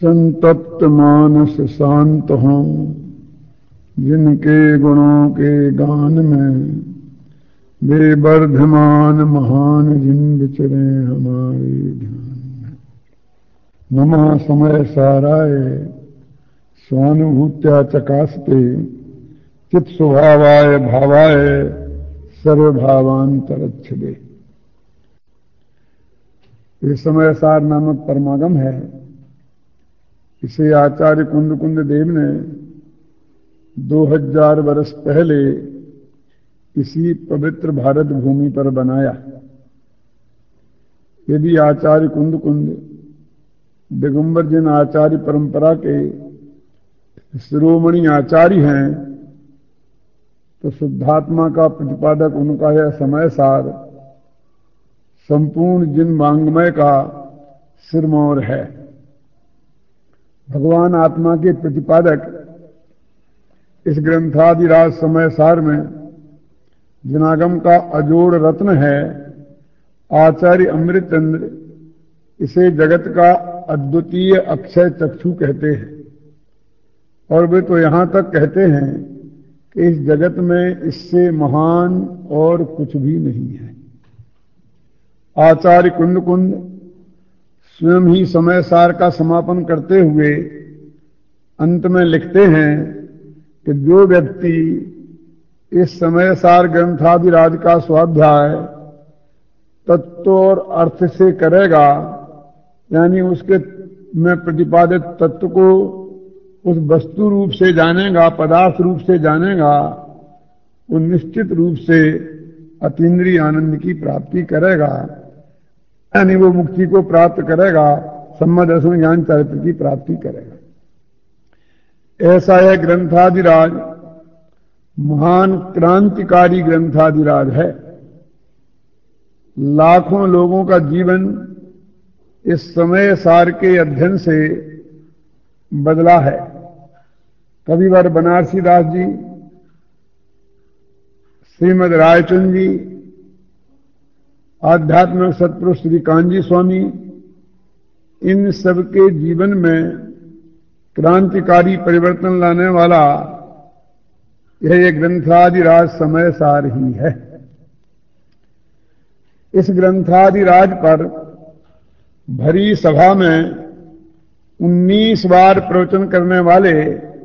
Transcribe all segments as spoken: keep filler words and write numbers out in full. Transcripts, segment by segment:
संतप्त मानस शांत हों, जिनके गुणों के गान में वे वर्धमान महान जिन विचरे हमारे ध्यान में। नमः समय साराय स्वानुभूत्या चकास्ते चित स्वभावाय भावाय सर्वभावांतरच्छदे। ये समय सार नामक परमागम है। इसे आचार्य कुंद कुंद देव ने दो हजार वर्ष पहले इसी पवित्र भारत भूमि पर बनाया। यदि आचार्य कुंद कुंद दिगंबर जिन आचार्य परंपरा के शिरोमणि आचार्य हैं, तो शुद्धात्मा का प्रतिपादक उनका यह समय सार संपूर्ण जिन वांग्मय का सिरमौर है। भगवान आत्मा के प्रतिपादक इस ग्रंथादिराज समय सार में जिनागम का अजोड़ रत्न है आचार्य अमृतचंद्र। इसे जगत का अद्वितीय अक्षय चक्षु कहते हैं, और वे तो यहां तक कहते हैं कि इस जगत में इससे महान और कुछ भी नहीं है। आचार्य कुंद कुंद स्वयं ही समय सार का समापन करते हुए अंत में लिखते हैं कि जो व्यक्ति इस समय सार ग्रंथादिराज का स्वाध्याय तत्व और अर्थ से करेगा, यानी उसके में प्रतिपादित तत्व को उस वस्तु रूप से जानेगा, पदार्थ रूप से जानेगा, वो निश्चित रूप से अतीन्द्रिय आनंद की प्राप्ति करेगा, यानी वो मुक्ति को प्राप्त करेगा, सम्मा दर्शन ज्ञान चरित्र की प्राप्ति करेगा। ऐसा यह ग्रंथादिराज महान क्रांतिकारी ग्रंथादिराज है। लाखों लोगों का जीवन इस समय सार के अध्ययन से बदला है। कविवर बनारसी दास जी, श्रीमद रायचंद जी, आध्यात्मिक सतपुरुष श्री कांजी स्वामी, इन सबके जीवन में क्रांतिकारी परिवर्तन लाने वाला यह एक ग्रंथादिराज समय सार ही है। इस ग्रंथादिराज पर भरी सभा में उन्नीस बार प्रवचन करने वाले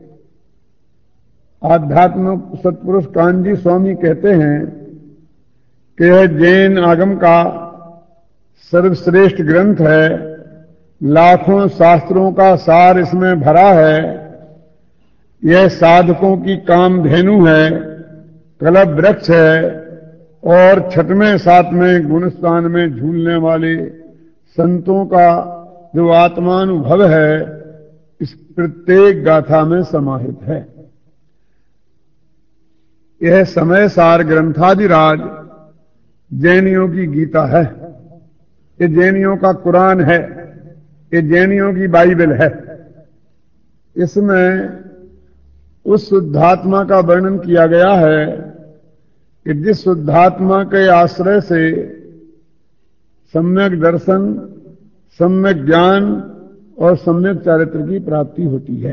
आध्यात्मिक सतपुरुष कांजी स्वामी कहते हैं कि यह जैन आगम का सर्वश्रेष्ठ ग्रंथ है। लाखों शास्त्रों का सार इसमें भरा है। यह साधकों की कामधेनु है, कलप वृक्ष है, और छठवें सातवें गुणस्थान में झूलने वाले संतों का जो आत्मानुभव है, इस प्रत्येक गाथा में समाहित है। यह समय सार ग्रंथादिराज जैनियों की गीता है, ये जैनियों का कुरान है, ये जैनियों की बाइबल है। इसमें उस शुद्धात्मा का वर्णन किया गया है कि जिस शुद्धात्मा के आश्रय से सम्यक दर्शन, सम्यक ज्ञान और सम्यक चारित्र की प्राप्ति होती है।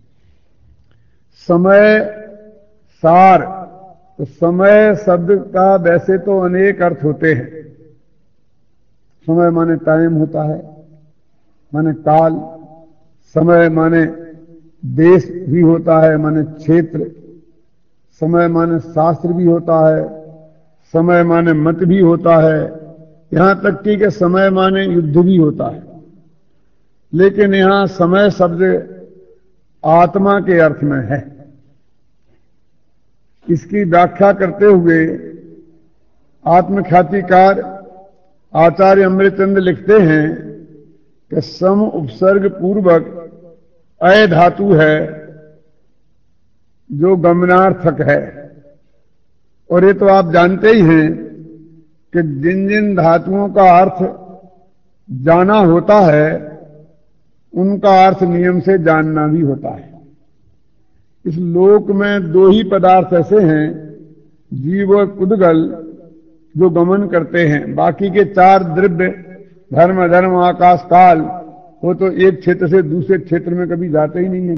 समय सार, तो समय शब्द का वैसे तो अनेक अर्थ होते हैं। समय माने टाइम होता है, माने काल। समय माने देश भी होता है, माने क्षेत्र। समय माने शास्त्र भी होता है, समय माने मत भी होता है, यहां तक कि के समय माने युद्ध भी होता है। लेकिन यहां समय शब्द आत्मा के अर्थ में है। इसकी व्याख्या करते हुए आत्मख्यातिकार आचार्य अमृतचंद लिखते हैं कि सम उपसर्ग पूर्वक अय धातु है जो गमनार्थक है। और ये तो आप जानते ही हैं कि जिन जिन धातुओं का अर्थ जाना होता है, उनका अर्थ नियम से जानना भी होता है। इस लोक में दो ही पदार्थ ऐसे हैं, जीव और कुदगल, जो गमन करते हैं। बाकी के चार द्रव्य, धर्म, धर्म, आकाश, काल, वो तो एक क्षेत्र से दूसरे क्षेत्र में कभी जाते ही नहीं है।